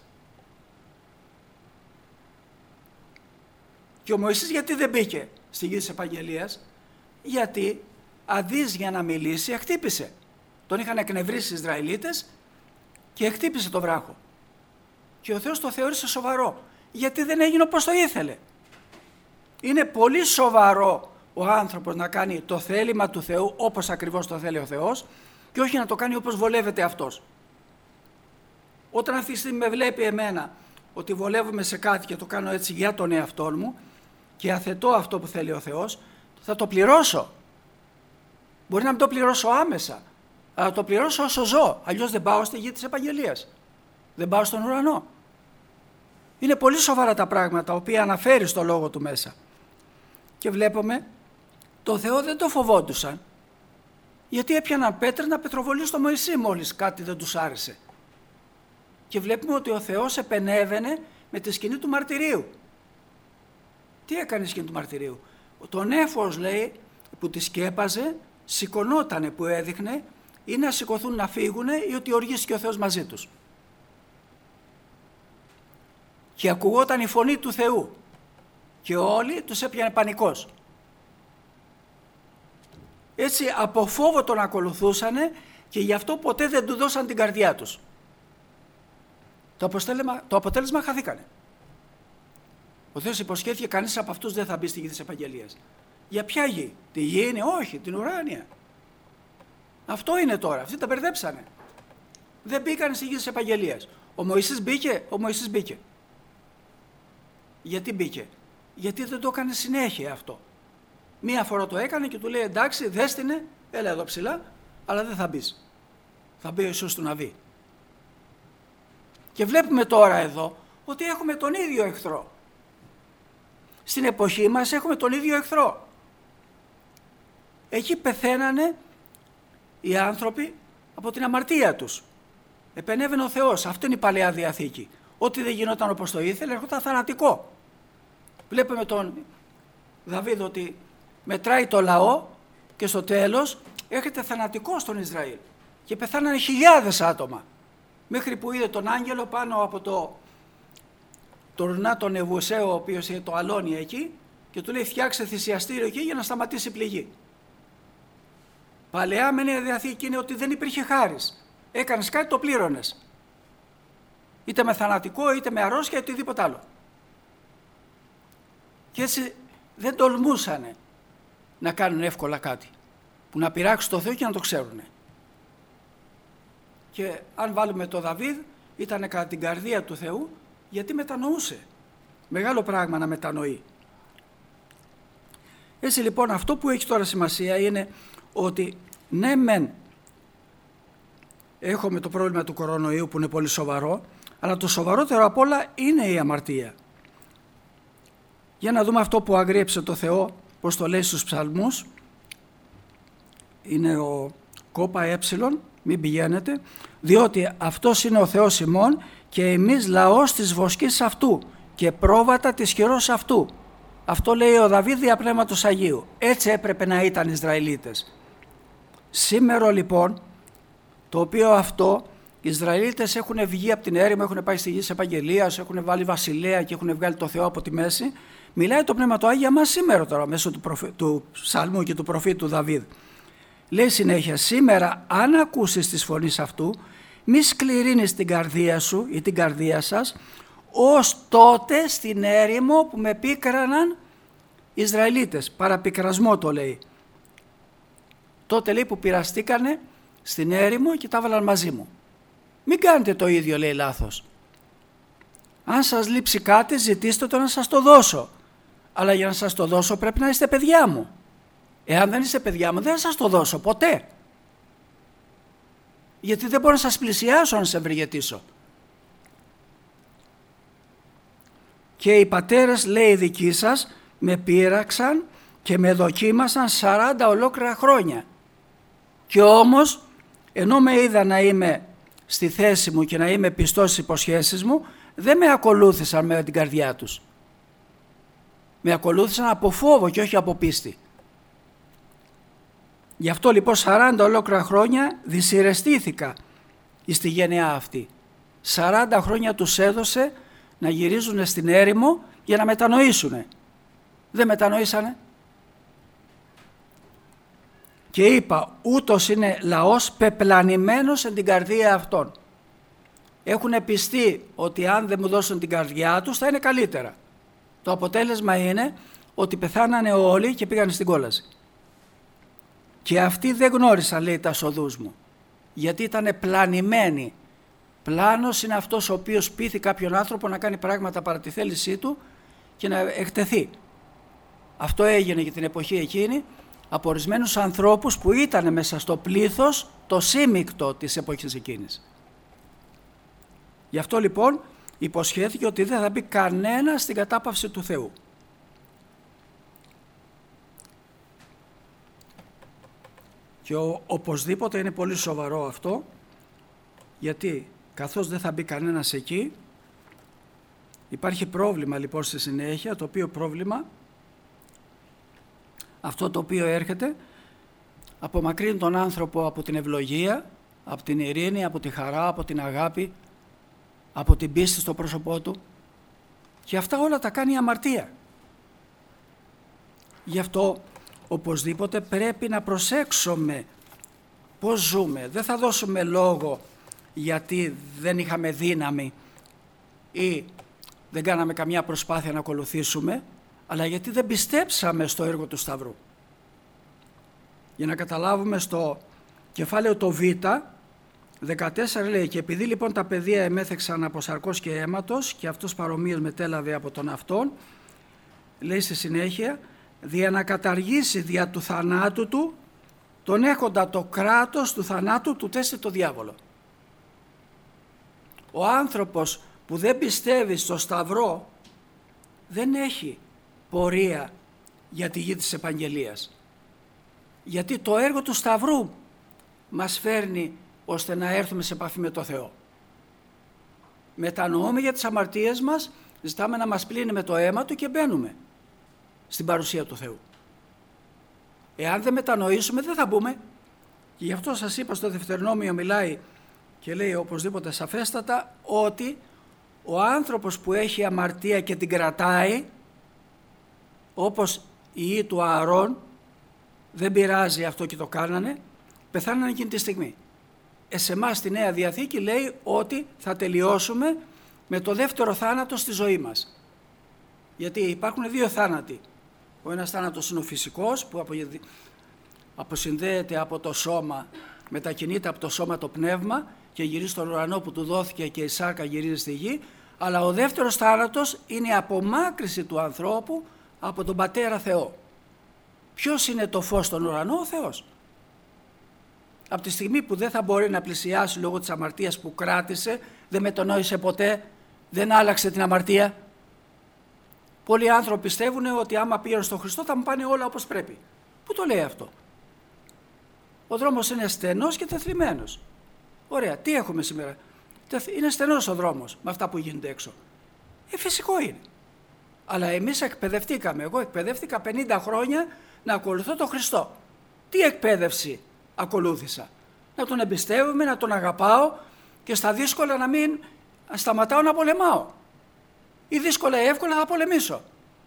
Και ο Μωυσής γιατί δεν μπήκε στη γη της Επαγγελίας? Γιατί αδείς για να μιλήσει χτύπησε. Τον είχαν εκνευρίσει οι Ισραηλίτες και χτύπησε το βράχο. Και ο Θεός το θεώρησε σοβαρό. Γιατί δεν έγινε όπως το ήθελε. Είναι πολύ σοβαρό ο άνθρωπος να κάνει το θέλημα του Θεού όπως ακριβώς το θέλει ο Θεός και όχι να το κάνει όπως βολεύεται αυτός. Όταν αυτή τη στιγμή με βλέπει εμένα ότι βολεύομαι σε κάτι και το κάνω έτσι για τον εαυτό μου και αθετώ αυτό που θέλει ο Θεός, θα το πληρώσω. Μπορεί να μην το πληρώσω άμεσα, αλλά το πληρώσω όσο ζω. Αλλιώς δεν πάω στη γη της Επαγγελίας. Δεν πάω στον ουρανό. Είναι πολύ σοβαρά τα πράγματα, τα οποία αναφέρει στο λόγο του μέσα. Και βλέπουμε, το Θεό δεν το φοβόντουσαν, γιατί έπιαναν πέτρα να πετροβολήσουν στο Μωυσή μόλις κάτι δεν τους άρεσε. Και βλέπουμε ότι ο Θεός επενέβαινε με τη σκηνή του μαρτυρίου. Τι έκανε η σκηνή του μαρτυρίου? Το νέφος, λέει, που τη σκέπαζε, σηκωνότανε που έδειχνε ή να σηκωθούν να φύγουν ή ότι οργίστηκε ο Θεός μαζί τους. Και ακουγόταν η φωνή του Θεού και όλοι τους έπιανε πανικός. Έτσι από φόβο τον ακολουθούσανε και γι' αυτό ποτέ δεν του δώσαν την καρδιά τους. Το αποτέλεσμα χαθήκανε. Ο Θεός υποσχέθηκε κανείς από αυτούς δεν θα μπει στη γη της επαγγελίας. Για ποια γη? Τη γη είναι? Όχι, την ουράνια. Αυτό είναι τώρα, αυτοί τα μπερδέψανε. Δεν μπήκαν στη γη της επαγγελίας. Ο Μωυσής μπήκε. Γιατί μπήκε? Γιατί δεν το έκανε συνέχεια αυτό. Μία φορά το έκανε και του λέει εντάξει, δέστηνε, έλα εδώ ψηλά, αλλά δεν θα μπεις. Θα μπει ο Ιησούς του Ναβί. Και βλέπουμε τώρα εδώ ότι έχουμε τον ίδιο εχθρό. Στην εποχή μας έχουμε τον ίδιο εχθρό. Εκεί πεθαίνανε οι άνθρωποι από την αμαρτία τους. Επενέβαινε ο Θεός. Αυτό είναι η Παλαιά Διαθήκη. Ό,τι δεν γινόταν όπως το ήθελε, έρχονταν θανατικό. Βλέπουμε τον Δαβίδ ότι μετράει το λαό και στο τέλος έρχεται θανατικό στον Ισραήλ. Και πεθάνανε χιλιάδες άτομα. Μέχρι που είδε τον άγγελο πάνω από το ουρνά τον Εβουσαίο, ο οποίος είναι το αλόνι εκεί, και του λέει φτιάξε θυσιαστήριο εκεί για να σταματήσει η πληγή. Παλαιά με Νέα Διαθήκη είναι ότι δεν υπήρχε χάρις. Έκανες κάτι, το πλήρωνες. Είτε με θανατικό, είτε με αρρώστια, είτε οτιδήποτε άλλο. Και έτσι δεν τολμούσανε να κάνουν εύκολα κάτι. Που να πειράξουν το Θεό και να το ξέρουνε. Και αν βάλουμε το Δαβίδ, ήταν κατά την καρδία του Θεού, γιατί μετανοούσε. Μεγάλο πράγμα να μετανοεί. Έτσι λοιπόν αυτό που έχει τώρα σημασία είναι ότι ναι μεν έχουμε το πρόβλημα του κορονοϊού που είναι πολύ σοβαρό, αλλά το σοβαρότερο απ' όλα είναι η αμαρτία. Για να δούμε αυτό που αγρίεψε το Θεό, πώς το λέει στους ψαλμούς. Είναι ο κόπα μην πηγαίνετε, διότι αυτός είναι ο Θεός ημών και εμείς λαός της βοσκής αυτού και πρόβατα της χειρός αυτού. Αυτό λέει ο Δαβίδ δια Πνεύματος Αγίου. Έτσι έπρεπε να ήταν οι Ισραηλίτες. Σήμερα λοιπόν, το οποίο αυτό, οι Ισραηλίτες έχουν βγει από την έρημο, έχουν πάει στη γη της επαγγελίας, έχουν βάλει βασιλέα και έχουν βγάλει το Θεό από τη μέση. Μιλάει το Πνεύμα του Άγιο για μας σήμερα τώρα, μέσω του ψαλμού και του προφήτου Δαβίδ. Λέει συνέχεια, σήμερα αν ακούσεις της φωνής αυτού, μη σκληρύνεις την καρδία σου ή την καρδία σας, ως τότε στην έρημο που με πίκραναν οι Ισραηλίτες. Παραπικρασμό το λέει. Τότε λέει που πειραστήκανε στην έρημο και τα έβαλαν μαζί μου. Μην κάνετε το ίδιο, λέει, λάθος. Αν σας λείψει κάτι, ζητήστε το να σας το δώσω. Αλλά για να σας το δώσω πρέπει να είστε παιδιά μου. Εάν δεν είστε παιδιά μου δεν θα σας το δώσω ποτέ. Γιατί δεν μπορώ να σας πλησιάσω να σας ευεργετήσω. Και οι πατέρες, λέει, δικοί σας με πείραξαν και με δοκίμασαν 40 ολόκληρα χρόνια. Και όμως ενώ με είδα να είμαι στη θέση μου και να είμαι πιστός στις υποσχέσεις μου, δεν με ακολούθησαν με την καρδιά τους. Με ακολούθησαν από φόβο και όχι από πίστη. Γι' αυτό λοιπόν 40 ολόκληρα χρόνια δυσυρεστήθηκα στη γενεά αυτή. 40 χρόνια τους έδωσε να γυρίζουν στην έρημο για να μετανοήσουν. Δεν μετανοήσανε. Και είπα, ούτως είναι λαός πεπλανημένος εν την καρδία αυτών. Έχουν πιστεί ότι αν δεν μου δώσουν την καρδιά τους θα είναι καλύτερα. Το αποτέλεσμα είναι ότι πεθάνανε όλοι και πήγαν στην κόλαση. Και αυτοί δεν γνώρισαν, λέει, τα σοδούς μου, γιατί ήταν πλανημένοι. Πλάνος είναι αυτός ο οποίος πείθει κάποιον άνθρωπο να κάνει πράγματα παρά τη θέλησή του και να εκτεθεί. Αυτό έγινε για την εποχή εκείνη από ορισμένους ανθρώπους που ήταν μέσα στο πλήθος το σύμμικτο της εποχής εκείνης. Γι' αυτό λοιπόν υποσχέθηκε ότι δεν θα μπει κανένα στην κατάπαυση του Θεού. Και οπωσδήποτε είναι πολύ σοβαρό αυτό, γιατί καθώς δεν θα μπει κανένας εκεί, υπάρχει πρόβλημα λοιπόν στη συνέχεια, το οποίο πρόβλημα, αυτό το οποίο έρχεται, απομακρύνει τον άνθρωπο από την ευλογία, από την ειρήνη, από τη χαρά, από την αγάπη, από την πίστη στο πρόσωπό του, και αυτά όλα τα κάνει η αμαρτία. Γι' αυτό οπωσδήποτε πρέπει να προσέξουμε πώς ζούμε. Δεν θα δώσουμε λόγο γιατί δεν είχαμε δύναμη ή δεν κάναμε καμιά προσπάθεια να ακολουθήσουμε, αλλά γιατί δεν πιστέψαμε στο έργο του Σταυρού. Για να καταλάβουμε, στο κεφάλαιο το Β, 14 λέει: «Και επειδή λοιπόν τα παιδεία εμέθεξαν από σαρκός και αίματος και αυτός παρομοίως μετέλαβε από τον αυτόν», λέει στη συνέχεια, «δια να καταργήσει δια του θανάτου του τον έχοντα το κράτος του θανάτου του τέστη το διάβολο». Ο άνθρωπος που δεν πιστεύει στο Σταυρό δεν έχει πορεία για τη γη της επαγγελίας. Γιατί το έργο του Σταυρού μας φέρνει ώστε να έρθουμε σε επαφή με το Θεό. Μετανοούμε για τις αμαρτίες μας, ζητάμε να μας πλύνει με το αίμα του και μπαίνουμε στην παρουσία του Θεού. Εάν δεν μετανοήσουμε δεν θα μπούμε. Και γι' αυτό σας είπα, στο Δευτερονόμιο μιλάει και λέει οπωσδήποτε σαφέστατα ότι ο άνθρωπος που έχει αμαρτία και την κρατάει, όπως οι υιοί του Ααρών, δεν πειράζει αυτό και το κάνανε, πεθάνανε εκείνη τη στιγμή. Σε εμάς στη Νέα Διαθήκη λέει ότι θα τελειώσουμε με το δεύτερο θάνατο στη ζωή μας. Γιατί υπάρχουν δύο θάνατοι. Ο ένας θάνατος είναι ο φυσικός, που αποσυνδέεται από το σώμα, μετακινείται από το σώμα το πνεύμα και γυρίζει στον ουρανό που του δόθηκε και η σάρκα γυρίζει στη γη. Αλλά ο δεύτερος θάνατος είναι η απομάκρυση του ανθρώπου από τον Πατέρα Θεό. Ποιος είναι το φως στον ουρανό? Ο Θεός. Από τη στιγμή που δεν θα μπορεί να πλησιάσει λόγω της αμαρτίας που κράτησε, δεν μετανόησε ποτέ, δεν άλλαξε την αμαρτία. Πολλοί άνθρωποι πιστεύουν ότι άμα πήγαν στον Χριστό θα μου πάνε όλα όπως πρέπει. Πού το λέει αυτό? Ο δρόμος είναι στενός και τεθριμμένος. Ωραία, τι έχουμε σήμερα? Είναι στενός ο δρόμος με αυτά που γίνονται έξω. Φυσικό είναι. Αλλά εμείς εκπαιδευτήκαμε. Εγώ εκπαιδεύτηκα 50 χρόνια να ακολουθώ τον Χριστό. Τι εκπαίδευση ακολούθησα? Να τον εμπιστεύομαι, να τον αγαπάω και στα δύσκολα να μην σταματάω να πολεμάω. Ή δύσκολα ή εύκολα θα πολεμήσω.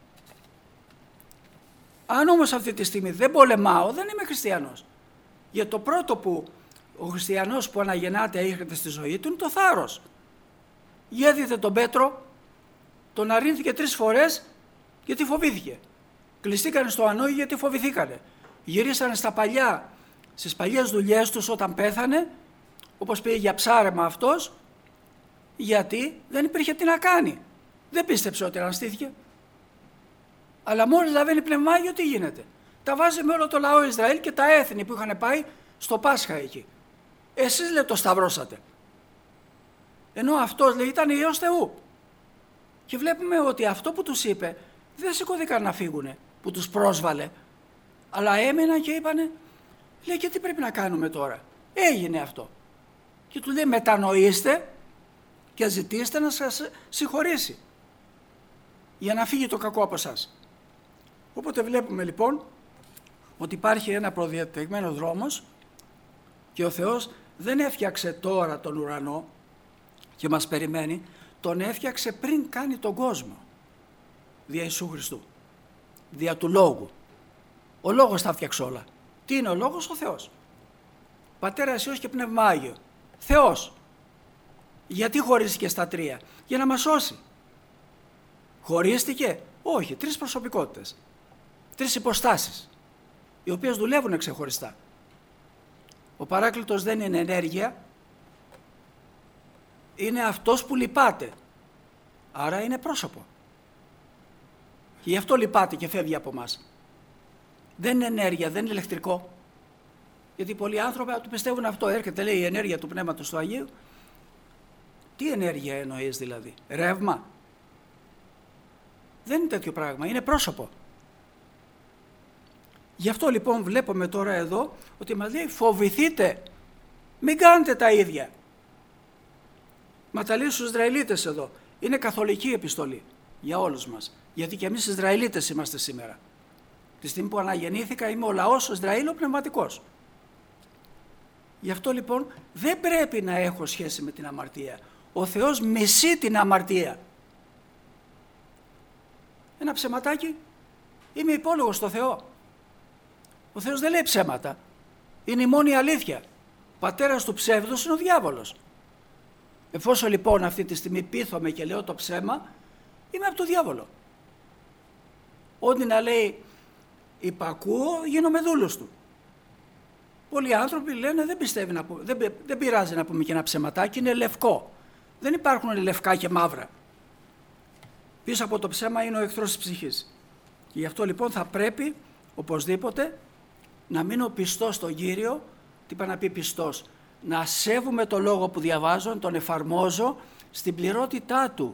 Αν όμως αυτή τη στιγμή δεν πολεμάω, δεν είμαι χριστιανός. Για το πρώτο που ο χριστιανός που αναγεννάται έχετε στη ζωή του είναι το θάρρος. Για δείτε τον Πέτρο, τον αρνήθηκε 3 φορές γιατί φοβήθηκε. Κλειστήκανε στο Ανόη γιατί φοβηθήκανε. Γυρίσανε στις παλιές δουλειές τους όταν πέθανε, όπως πήγε για ψάρεμα αυτός, γιατί δεν υπήρχε τι να κάνει. Δεν πίστεψε ότι αναστήθηκε. Αλλά μόλις λαβαίνει Πνεύμα Άγιο, τι γίνεται? Τα βάζει με όλο το λαό Ισραήλ και τα έθνη που είχαν πάει στο Πάσχα εκεί. Εσείς, λέει, το σταυρώσατε. Ενώ αυτός, λέει, ήταν Υιός Θεού. Και βλέπουμε ότι αυτό που τους είπε δεν σηκώθηκαν να φύγουνε, που τους πρόσβαλε, αλλά έμειναν και είπανε, λέει, και τι πρέπει να κάνουμε τώρα? Έγινε αυτό. Και του λέει, μετανοήστε και ζητήστε να σας συγχωρήσει για να φύγει το κακό από εσάς. Οπότε βλέπουμε λοιπόν ότι υπάρχει ένα προδιατεγμένο δρόμος και ο Θεός δεν έφτιαξε τώρα τον ουρανό και μας περιμένει, τον έφτιαξε πριν κάνει τον κόσμο, δια Ιησού Χριστού, δια του Λόγου. Ο Λόγος τα έφτιαξε όλα. Τι είναι ο Λόγος? Ο Θεός. Πατέρας, Υιός και Πνεύμα Άγιο. Θεός. Γιατί χωρίστηκε στα 3? Για να μας σώσει. Χωρίστηκε? Όχι, 3 προσωπικότητες. 3 υποστάσεις, οι οποίες δουλεύουν ξεχωριστά. Ο Παράκλητος δεν είναι ενέργεια, είναι αυτός που λυπάται. Άρα είναι πρόσωπο. Και γι' αυτό λυπάται και φεύγει από μας. Δεν είναι ενέργεια, δεν είναι ηλεκτρικό. Γιατί πολλοί άνθρωποι του πιστεύουν αυτό. Έρχεται, λέει, η ενέργεια του Πνεύματος του Αγίου. Τι ενέργεια εννοείς δηλαδή? Ρεύμα? Δεν είναι τέτοιο πράγμα, είναι πρόσωπο. Γι' αυτό λοιπόν βλέπουμε τώρα εδώ ότι μας λέει, φοβηθείτε, μην κάνετε τα ίδια. Μα τα λέει στους Ισραηλίτες εδώ. Είναι καθολική επιστολή για όλους μας. Γιατί και εμείς Ισραηλίτες είμαστε σήμερα. Τη στιγμή που αναγεννήθηκα είμαι ο λαός ο Ισραήλ ο πνευματικός. Γι' αυτό λοιπόν δεν πρέπει να έχω σχέση με την αμαρτία. Ο Θεός μισεί την αμαρτία. Ένα ψεματάκι, είμαι υπόλογος στο Θεό. Ο Θεός δεν λέει ψέματα. Είναι η μόνη αλήθεια. Ο πατέρας του ψεύδους είναι ο διάβολος. Εφόσον λοιπόν αυτή τη στιγμή πείθομαι και λέω το ψέμα, είμαι από το διάβολο. Ό,τι να λέει υπακούω, γίνομαι δούλος του. Πολλοί άνθρωποι λένε δεν πειράζει να πούμε και ένα ψεματάκι, είναι λευκό. Δεν υπάρχουν λευκά και μαύρα. Πίσω από το ψέμα είναι ο εχθρός της ψυχής. Και γι' αυτό λοιπόν θα πρέπει οπωσδήποτε να μείνω πιστός στον Κύριο. Τι πάει να πει πιστός? Να σέβομαι το λόγο που διαβάζω, να τον εφαρμόζω στην πληρότητά του.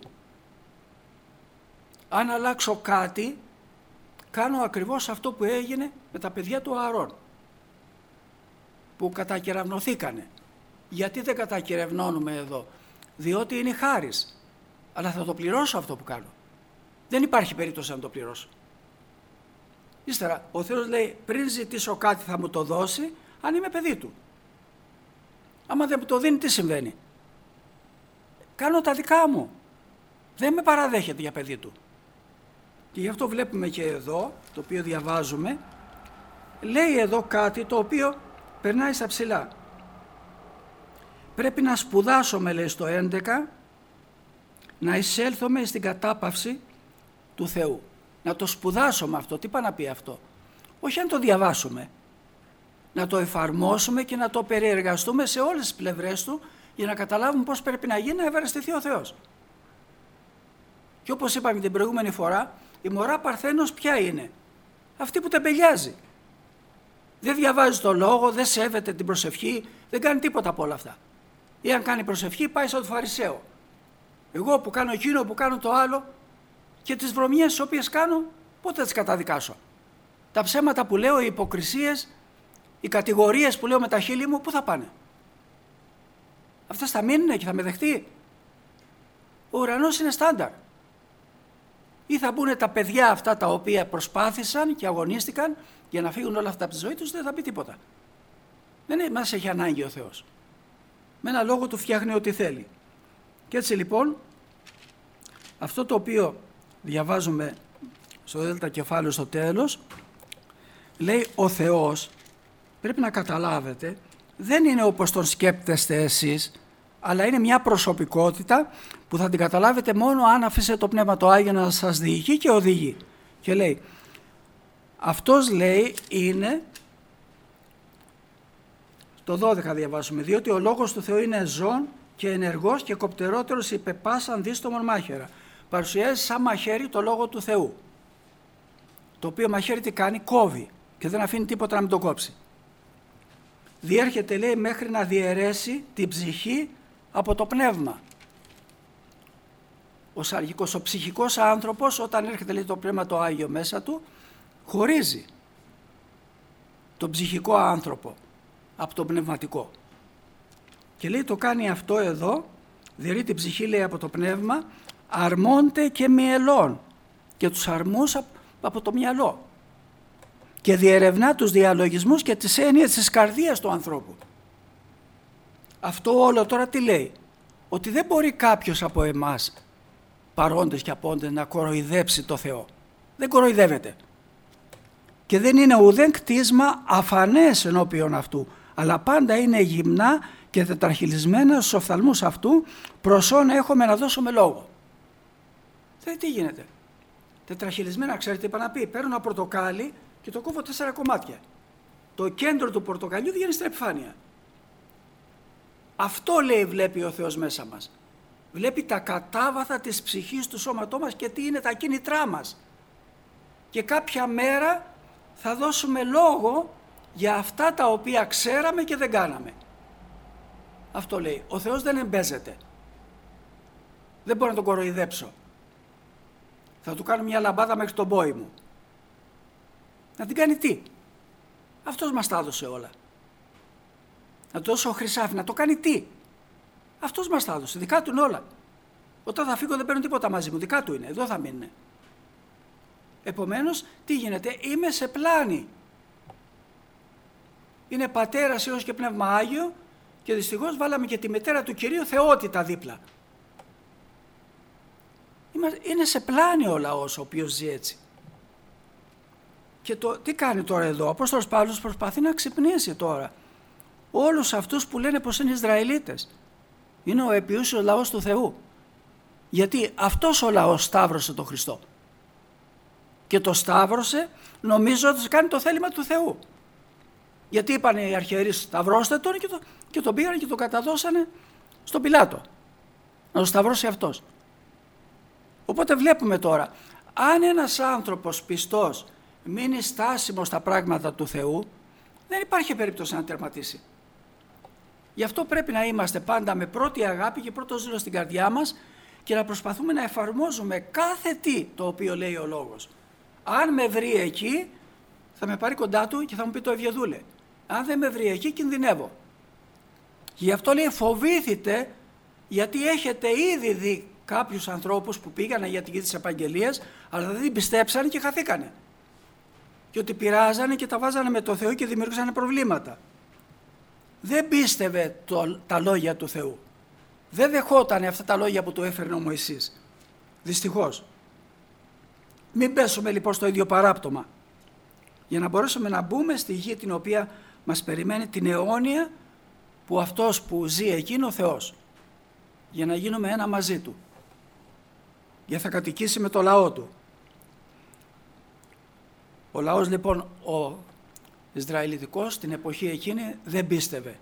Αν αλλάξω κάτι, κάνω ακριβώς αυτό που έγινε με τα παιδιά του Ααρών, που κατακεραυνοθήκανε. Γιατί δεν κατακερευνώνουμε εδώ? Διότι είναι χάρις. Αλλά θα το πληρώσω αυτό που κάνω. Δεν υπάρχει περίπτωση να το πληρώσω. Ύστερα ο Θεός λέει πριν ζητήσω κάτι θα μου το δώσει αν είμαι παιδί του. Άμα δεν μου το δίνει, τι συμβαίνει? Κάνω τα δικά μου. Δεν με παραδέχεται για παιδί του. Και γι' αυτό βλέπουμε και εδώ, το οποίο διαβάζουμε, λέει εδώ κάτι το οποίο περνάει στα ψηλά. Πρέπει να σπουδάσουμε, λέει στο 11, να εισέλθουμε στην κατάπαυση του Θεού. Να το σπουδάσουμε αυτό. Τι πάει να πει αυτό? Όχι να το διαβάσουμε. Να το εφαρμόσουμε και να το περιεργαστούμε σε όλες τις πλευρές του για να καταλάβουμε πώς πρέπει να γίνει να ευαισθητεί ο Θεός. Και όπως είπαμε την προηγούμενη φορά, η μωρά Παρθένος ποια είναι? Αυτή που τεμπελιάζει. Δεν διαβάζει το λόγο, δεν σέβεται την προσευχή, δεν κάνει τίποτα από όλα αυτά. Ή αν κάνει προσευχή πάει σαν τον Φαρισαίο. Εγώ που κάνω εκείνο, που κάνω το άλλο, και τις βρωμιές τις οποίες κάνω, πότε θα τις καταδικάσω? Τα ψέματα που λέω, οι υποκρισίες, οι κατηγορίες που λέω με τα χείλη μου, πού θα πάνε? Αυτές θα μείνουν και θα με δεχτεί? Ο ουρανός είναι στάνταρ. Ή θα μπουν τα παιδιά αυτά τα οποία προσπάθησαν και αγωνίστηκαν για να φύγουν όλα αυτά από τη ζωή τους, δεν θα πει τίποτα. Δεν μας έχει ανάγκη ο Θεός. Με ένα λόγο του φτιάχνει ό,τι θέλει. Και έτσι λοιπόν, αυτό το οποίο διαβάζουμε στο δέλτα κεφάλαιο στο τέλος, λέει ο Θεός, πρέπει να καταλάβετε, δεν είναι όπως τον σκέπτεστε εσείς, αλλά είναι μια προσωπικότητα που θα την καταλάβετε μόνο αν αφήσετε το Πνεύμα το Άγιο να σας διοικεί και οδηγεί. Και λέει, αυτός λέει είναι, το 12 διαβάσουμε, διότι ο λόγος του Θεού είναι ζών και ενεργός και κοπτερότερος υπ' πάσαν δίστομον μάχαιρα. Παρουσιάζει σαν μαχαίρι το λόγο του Θεού. Το οποίο μαχαίρι τι κάνει? Κόβει και δεν αφήνει τίποτα να μην το κόψει. Διέρχεται, λέει, μέχρι να διαιρέσει την ψυχή από το πνεύμα. Ο σαρκικός, ο ψυχικός άνθρωπος, όταν έρχεται, λέει, το Πνεύμα το Άγιο μέσα του, χωρίζει τον ψυχικό άνθρωπο από τον πνευματικό. Και λέει το κάνει αυτό εδώ, διαιρεί την ψυχή, λέει, από το πνεύμα, αρμόνται και μυελών και τους αρμούς από το μυαλό και διερευνά τους διαλογισμούς και τις έννοιες της καρδίας του ανθρώπου. Αυτό όλο τώρα τι λέει? Ότι δεν μπορεί κάποιος από εμάς, παρόντες και απόντες, να κοροϊδέψει το Θεό. Δεν κοροϊδεύεται. Και δεν είναι ουδέν κτίσμα αφανές ενώπιον αυτού, αλλά πάντα είναι γυμνά και τετραχυλισμένα στους οφθαλμούς αυτού, προσόν έχουμε να δώσουμε λόγο. Τι γίνεται? Τετραχυλισμένα, ξέρετε τι είπα να πει? Παίρνω ένα πορτοκάλι και το κόβω 4 κομμάτια. Το κέντρο του πορτοκαλιού βγαίνει στην επιφάνεια. Αυτό, λέει, βλέπει ο Θεός μέσα μας. Βλέπει τα κατάβαθα της ψυχής του σώματό μας και τι είναι τα κίνητρά μας. Και κάποια μέρα θα δώσουμε λόγο για αυτά τα οποία ξέραμε και δεν κάναμε. Αυτό λέει. Ο Θεός δεν εμπέζεται. Δεν μπορώ να τον κοροϊδέψω. Θα του κάνω μια λαμπάδα μέχρι τον πόη μου. Να την κάνει τι? Αυτός μας τα έδωσε όλα. Να του δώσω χρυσάφι, να το κάνει τι? Αυτός μας τα έδωσε, δικά του είναι όλα. Όταν θα φύγω δεν παίρνω τίποτα μαζί μου, δικά του είναι, εδώ θα μείνουν. Επομένως, τι γίνεται? Είμαι σε πλάνη. Είναι Πατέρας, Υιός και Πνεύμα Άγιο και δυστυχώς βάλαμε και τη μητέρα του Κυρίου Θεότητα δίπλα. Είναι σε πλάνη ο λαός ο οποίος ζει έτσι. Και τι κάνει τώρα εδώ? Ο Απόστολος Παύλος προσπαθεί να ξυπνήσει τώρα όλους αυτούς που λένε πως είναι Ισραηλίτες. Είναι ο επιούσιος λαός του Θεού. Γιατί αυτός ο λαός σταύρωσε τον Χριστό. Και το σταύρωσε νομίζοντας κάνει το θέλημα του Θεού. Γιατί είπαν οι αρχιερείς σταυρώστε τον και τον πήγαν και τον καταδώσανε στον Πιλάτο. Να τον σταυρώσει αυτός. Οπότε βλέπουμε τώρα, αν ένας άνθρωπος πιστός μείνει στάσιμος στα πράγματα του Θεού, δεν υπάρχει περίπτωση να τερματίσει. Γι' αυτό πρέπει να είμαστε πάντα με πρώτη αγάπη και πρώτο ζήλο στην καρδιά μας και να προσπαθούμε να εφαρμόζουμε κάθε τι το οποίο λέει ο Λόγος. Αν με βρει εκεί, θα με πάρει κοντά του και θα μου πει το Ευγεδούλε. Αν δεν με βρει εκεί, κινδυνεύω. Γι' αυτό λέει φοβήθητε, γιατί έχετε ήδη δει κάποιους ανθρώπους που πήγανε για την γη της επαγγελίας, αλλά δεν την πιστέψανε και χαθήκανε. Και ότι πειράζανε και τα βάζανε με το Θεό και δημιουργήσανε προβλήματα. Δεν πίστευε τα λόγια του Θεού. Δεν δεχότανε αυτά τα λόγια που του έφερνε ο Μωυσής. Δυστυχώς. Μην πέσουμε λοιπόν στο ίδιο παράπτωμα. Για να μπορέσουμε να μπούμε στη γη την οποία μας περιμένει την αιώνια, που αυτός που ζει εκεί είναι ο Θεός. Για να γίνουμε ένα μαζί του. Για θα κατοικήσει με το λαό του. Ο λαός λοιπόν ο Ισραηλιτικός την εποχή εκείνη δεν πίστευε.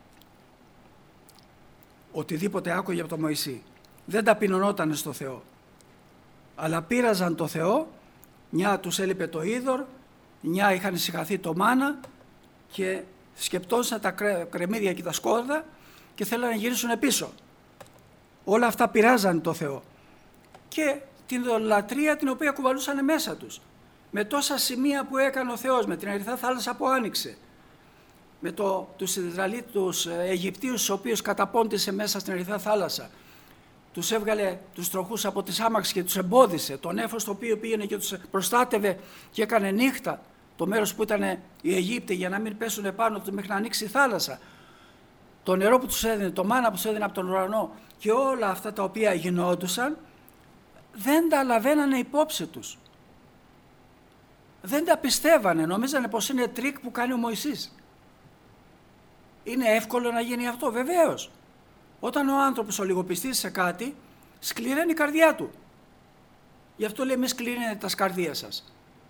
Οτιδήποτε άκουγε από τον Μωυσή. Δεν ταπεινωνόταν στο Θεό. Αλλά πείραζαν το Θεό, μια τους έλειπε το είδωρ, μια είχαν συγχαθεί το μάνα και σκεπτόντουσαν τα κρεμμύδια και τα σκόρδα και θέλανε να γυρίσουν πίσω. Όλα αυτά πειράζαν το Θεό. Και την λατρεία την οποία κουβαλούσαν μέσα τους. Με τόσα σημεία που έκανε ο Θεός, με την ερυθρά θάλασσα που άνοιξε, με τους Ισραηλίτες, τους Αιγυπτίους, τους οποίους καταπώντησε μέσα στην ερυθρά θάλασσα, τους έβγαλε τους τροχούς από τις άμαξες και τους εμπόδισε, το νέφος το οποίο πήγαινε και τους προστάτευε και έκανε νύχτα, το μέρος που ήταν οι Αιγύπτιοι για να μην πέσουν επάνω τους μέχρι να ανοίξει η θάλασσα, το νερό που τους έδινε, το μάνα που τους έδινε από τον ουρανό και όλα αυτά τα οποία γινόντουσαν, δεν τα λαβαίνανε υπόψη τους. Δεν τα πιστεύανε, νομίζανε πως είναι τρίκ που κάνει ο Μωυσής. Είναι εύκολο να γίνει αυτό, βεβαίως. Όταν ο άνθρωπος ολιγοπιστεί σε κάτι, σκληραίνει η καρδιά του. Γι' αυτό λέει μη σκληρύνετε τα καρδία σας.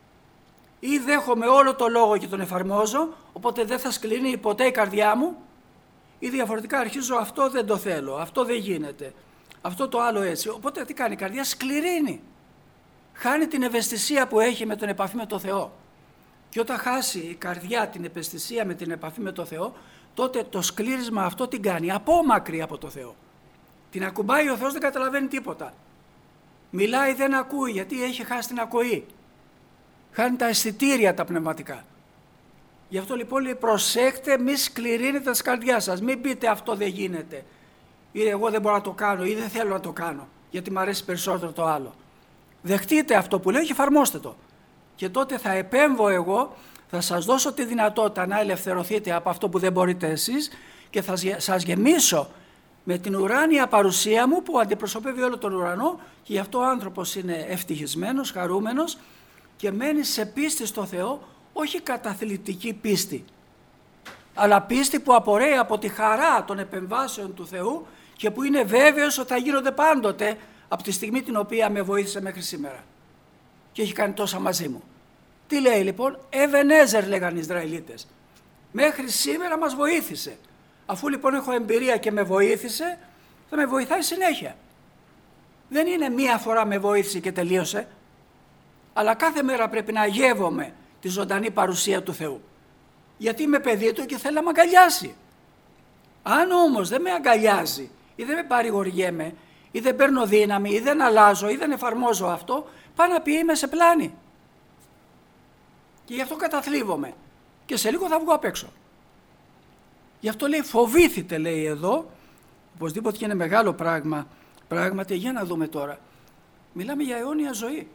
Ή δέχομαι όλο το λόγο και τον εφαρμόζω, οπότε δεν θα σκληρύνει ποτέ η καρδιά μου, ή διαφορετικά αρχίζω αυτό δεν το θέλω, αυτό δεν γίνεται, αυτό το άλλο έτσι. Οπότε τι κάνει η καρδιά, σκληρύνει. Χάνει την ευαισθησία που έχει με την επαφή με το Θεό. Και όταν χάσει η καρδιά την ευαισθησία με την επαφή με το Θεό, τότε το σκλήρισμα αυτό την κάνει απόμακρη από το Θεό. Την ακουμπάει ο Θεός, δεν καταλαβαίνει τίποτα. Μιλάει, δεν ακούει, γιατί έχει χάσει την ακοή. Χάνει τα αισθητήρια τα πνευματικά. Γι' αυτό λοιπόν λέει προσέχτε, μη σκληρύνετε τα καρδιά σας. Μην πείτε αυτό δεν γίνεται. Ή εγώ δεν μπορώ να το κάνω ή δεν θέλω να το κάνω, γιατί μου αρέσει περισσότερο το άλλο. Δεχτείτε αυτό που λέω και εφαρμόστε το. Και τότε θα επέμβω εγώ, θα σας δώσω τη δυνατότητα να ελευθερωθείτε από αυτό που δεν μπορείτε εσείς και θα σας γεμίσω με την ουράνια παρουσία μου που αντιπροσωπεύει όλο τον ουρανό και γι' αυτό ο άνθρωπος είναι ευτυχισμένος, χαρούμενος και μένει σε πίστη στο Θεό, όχι καταθλιπτική πίστη, αλλά πίστη που απορρέει από τη χαρά των επεμβάσεων του Θεού και που είναι βέβαιος ότι θα γίνονται πάντοτε από τη στιγμή την οποία με βοήθησε μέχρι σήμερα και έχει κάνει τόσα μαζί μου. Τι λέει λοιπόν, Εβενέζερ λέγαν οι Ισραηλίτες. Μέχρι σήμερα μας βοήθησε. Αφού λοιπόν έχω εμπειρία και με βοήθησε, θα με βοηθάει συνέχεια. Δεν είναι μία φορά με βοήθησε και τελείωσε, αλλά κάθε μέρα πρέπει να γεύομαι τη ζωντανή παρουσία του Θεού. Γιατί είμαι παιδί του και θέλει να με αγκαλιάσει. Αν όμως δεν με αγκαλιάζει ή δεν με παρηγοριέμαι ή δεν παίρνω δύναμη ή δεν αλλάζω ή δεν εφαρμόζω αυτό, πάει να πει είμαι σε πλάνη. Και γι' αυτό καταθλίβομαι και σε λίγο θα βγω απ' έξω. Γι' αυτό λέει φοβήθητε, λέει εδώ, οπωσδήποτε και είναι μεγάλο πράγμα, πράγματι. Για να δούμε τώρα, μιλάμε για αιώνια ζωή.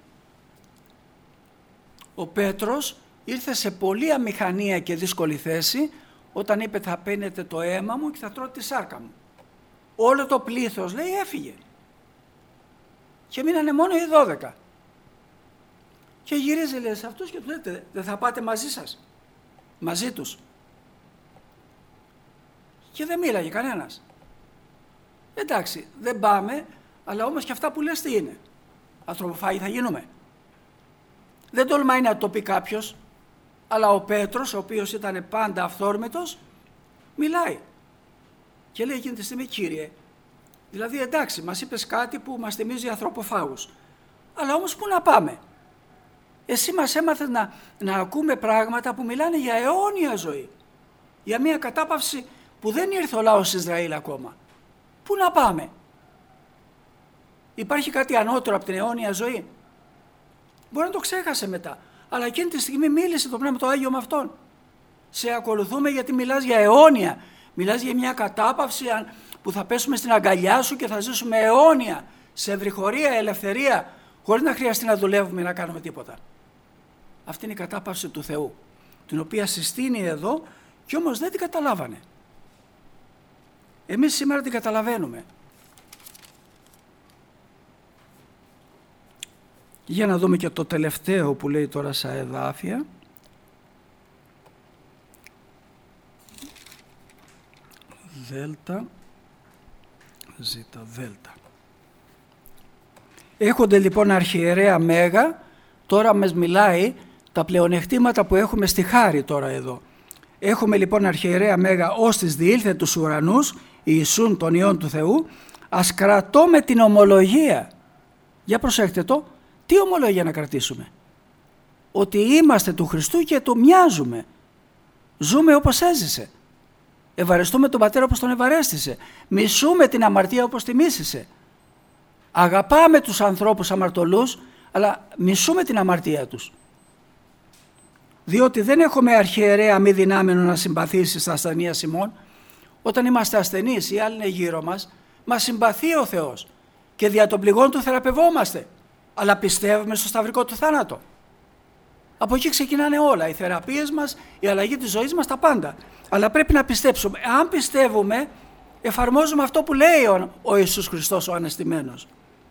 Ο Πέτρος ήρθε σε πολλή αμηχανία και δύσκολη θέση όταν είπε θα πίνετε το αίμα μου και θα τρώτε τη σάρκα μου. Όλο το πλήθος λέει έφυγε και μείνανε μόνο οι 12. Και γυρίζει λέει σε αυτούς και του λέτε δεν θα πάτε μαζί σας, μαζί τους. Και δεν μίλαγε κανένας. Εντάξει, δεν πάμε, αλλά όμως και αυτά που λες τι είναι? Ανθρωποφάγοι θα γίνουμε? Δεν τολμάει να το πει κάποιος, αλλά ο Πέτρος, ο οποίος ήταν πάντα αυθόρμητος, μιλάει. Και λέει εκείνη τη στιγμή, Κύριε, δηλαδή εντάξει, μας είπες κάτι που μας θυμίζει ανθρωποφάγους, αλλά όμως πού να πάμε? Εσύ μας έμαθες να ακούμε πράγματα που μιλάνε για αιώνια ζωή, για μια κατάπαυση που δεν ήρθε ο λαός Ισραήλ ακόμα. Πού να πάμε? Υπάρχει κάτι ανώτερο από την αιώνια ζωή? Μπορεί να το ξέχασε μετά, αλλά εκείνη τη στιγμή μίλησε το Πνεύμα το Άγιο με αυτόν. Σε ακολουθούμε γιατί μιλάς για αιώνια, μιλάς για μια κατάπαυση που θα πέσουμε στην αγκαλιά σου και θα ζήσουμε αιώνια, σε ευρυχωρία, ελευθερία, χωρίς να χρειαστεί να δουλεύουμε ή να κάνουμε τίποτα. Αυτή είναι η κατάπαυση του Θεού, την οποία συστήνει εδώ και όμως δεν την καταλάβανε. Εμείς σήμερα την καταλαβαίνουμε. Για να δούμε και το τελευταίο που λέει τώρα στα εδάφια. Δέλτα, ζήτα, δέλτα. Έχονται λοιπόν αρχιερέα Μέγα, τώρα μας μιλάει τα πλεονεκτήματα που έχουμε στη χάρη τώρα εδώ. Έχουμε λοιπόν αρχιερέα Μέγα ως της διήλθε τους ουρανούς, Ιησούν των Υιών του Θεού, ας κρατώμε την ομολογία. Για προσέχτε το, τι ομολογία να κρατήσουμε? Ότι είμαστε του Χριστού και του μοιάζουμε. Ζούμε όπως έζησε. Ευαρεστούμε τον Πατέρα όπως τον ευαρέστησε. Μισούμε την αμαρτία όπως τη μίσησε. Αγαπάμε τους ανθρώπους αμαρτωλούς, αλλά μισούμε την αμαρτία τους. Διότι δεν έχουμε αρχιερέα μη δυνάμενο να συμπαθήσει στα ασθενεία ημών. Όταν είμαστε ασθενείς ή άλλοι είναι γύρω μας, μας συμπαθεί ο Θεός και δια των πληγών του θεραπευόμαστε. Αλλά πιστεύουμε στο σταυρικό του θάνατο. Από εκεί ξεκινάνε όλα, οι θεραπείες μας, η αλλαγή της ζωής μας, τα πάντα. Αλλά πρέπει να πιστέψουμε. Αν πιστεύουμε, εφαρμόζουμε αυτό που λέει ο Ιησούς Χριστός ο αναστημένος.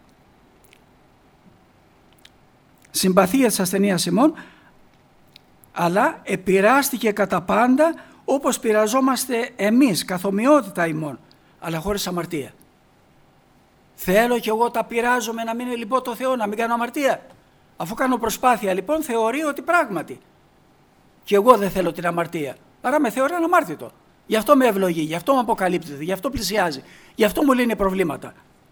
Συμπαθία της ασθενείας ημών, αλλά επειράστηκε κατά πάντα όπως πειραζόμαστε εμείς, καθ' ομοιότητα ημών, αλλά χωρίς αμαρτία. Θέλω κι εγώ τα πειράζομαι να μην λυπώ το Θεό, να μην κάνω αμαρτία. Αφού κάνω προσπάθεια λοιπόν, θεωρεί ότι πράγματι και εγώ δεν θέλω την αμαρτία. Άρα με θεωρεί αναμάρτητο. Γι' αυτό με ευλογεί, γι' αυτό με αποκαλύπτεται, γι' αυτό πλησιάζει, γι' αυτό μου λύνει προβλήματα.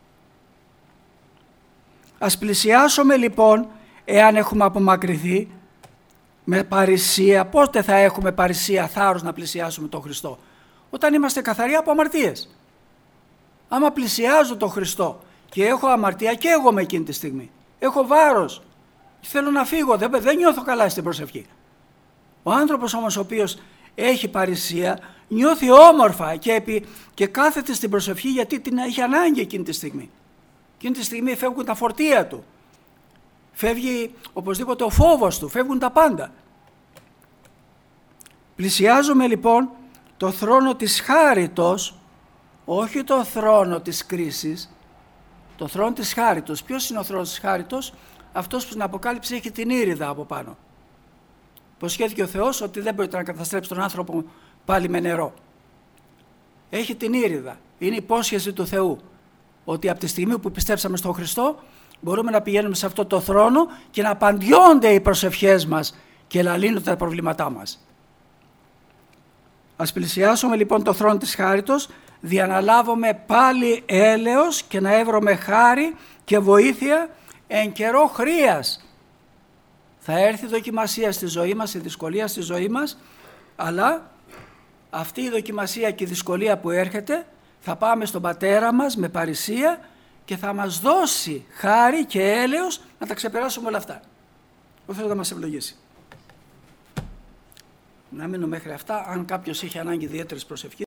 Ας πλησιάσουμε λοιπόν, εάν έχουμε απομακρυνθεί με παρησία. Πότε θα έχουμε παρησία, θάρρος να πλησιάσουμε τον Χριστό? Όταν είμαστε καθαροί από αμαρτίες. Άμα πλησιάζω τον Χριστό και έχω αμαρτία, και εγώ με εκείνη τη στιγμή έχω βάρος, θέλω να φύγω, δεν νιώθω καλά στην προσευχή. Ο άνθρωπος όμως ο οποίος έχει παρησία νιώθει όμορφα και κάθεται στην προσευχή γιατί την έχει ανάγκη εκείνη τη στιγμή. Εκείνη τη στιγμή φεύγουν τα φορτία του, φεύγει οπωσδήποτε ο φόβος του, φεύγουν τα πάντα. Πλησιάζουμε λοιπόν το θρόνο της χάριτος, όχι το θρόνο της κρίσης, το θρόνο της χάριτος. Ποιος είναι ο θρόνος της χάριτος? Αυτός που στην Αποκάλυψη έχει την ήριδα από πάνω. Υποσχέθηκε ο Θεός ότι δεν μπορείτε να καταστρέψει τον άνθρωπο πάλι με νερό. Έχει την ήριδα. Είναι υπόσχεση του Θεού ότι από τη στιγμή που πιστέψαμε στον Χριστό μπορούμε να πηγαίνουμε σε αυτό το θρόνο και να απαντιόνται οι προσευχές μας και να λύνονται τα προβλήματά μας. Ας πλησιάσουμε λοιπόν το θρόνο της χάριτος, διαναλάβουμε πάλι έλεος και να εύρωμε χάρη και βοήθεια εν καιρό χρείας. Θα έρθει δοκιμασία στη ζωή μας, η δυσκολία στη ζωή μας, αλλά αυτή η δοκιμασία και η δυσκολία που έρχεται θα πάμε στον Πατέρα μας με παρησία και θα μας δώσει χάρη και έλεος να τα ξεπεράσουμε όλα αυτά. Ο Θεός θα μας ευλογήσει. Να μείνω μέχρι αυτά. Αν κάποιος έχει ανάγκη ιδιαίτερης προσευχής,